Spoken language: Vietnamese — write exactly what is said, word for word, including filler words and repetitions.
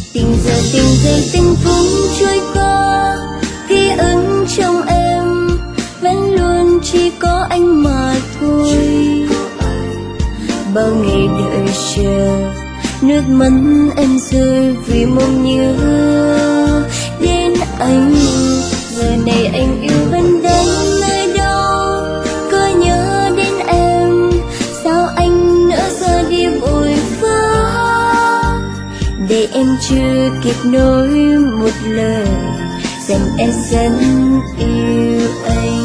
Tình giờ tình rơi tình phút trôi qua, ký ức trong em vẫn luôn chỉ có anh mà thôi. Bao ngày đợi chờ, nước mắt em rơi vì mong nhớ đến anh. Giờ này anh yêu vẫn đang nơi đâu, có nhớ đến em sao anh nỡ ra đi vội vã, để em chưa kịp nói một lời rằng em rất yêu anh.